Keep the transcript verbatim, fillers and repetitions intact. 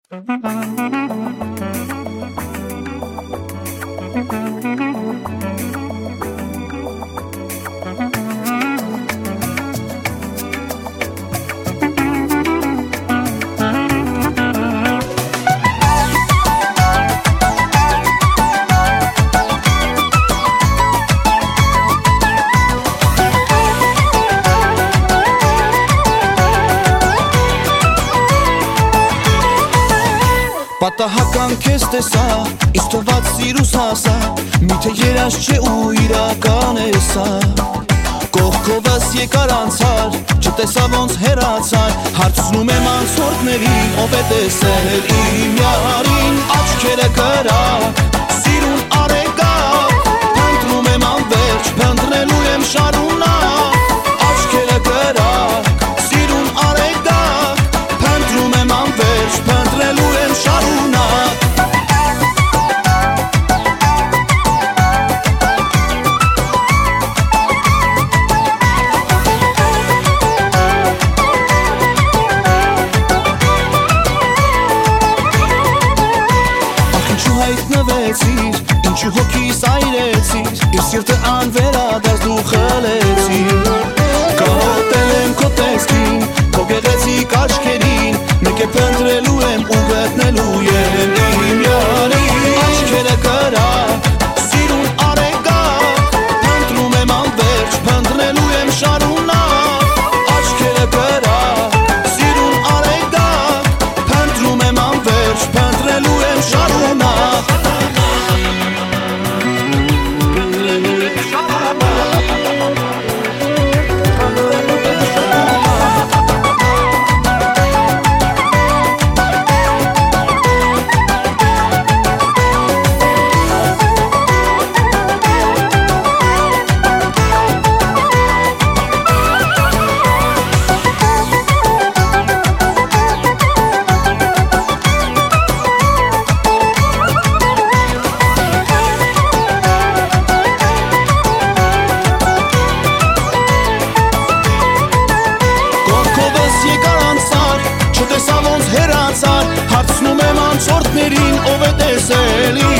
Պատահական քեզ տեսա, ինձ թվաց սիրուս հասա, միթե երաս չէ ու իրական է սա։ Կողքովս եկար անցար, չտեսա ոնց հեռացար, հարցնում եմ անցորդներին, ով է տեսել իմ յարին, աչքերը կրակ, սիրուն արեգակ, փնտրում եմ անվերջ, փնտրելու եմ շարունակ, աչքերը կրակ, սիրուն արեգակ, փնտրում եմ անվերջ, փնտրելու եմ շարունակ։ Հայտնվեցիր, ինչու հոգիս այրեցիր, իր սիրտը անվերադարձ դու խլեցիր։ Կարոտել եմ քո տեսքին, քո գեղեցիկ աչքերին, մեկ է փնտրելու եմ ու գտնելու եմ իմ յարին, աչքերը կրակ, սիրուն արեգակ, փնտրում եմ անվերջ, փնտրելու եմ շարունակ, աչքերը կրակ, սիրուն արեգակ, փնտրում եմ անվերջ, փնտրելու եմ շարունակ։ Հարցնում եմ անցորդներին, ով է տեսել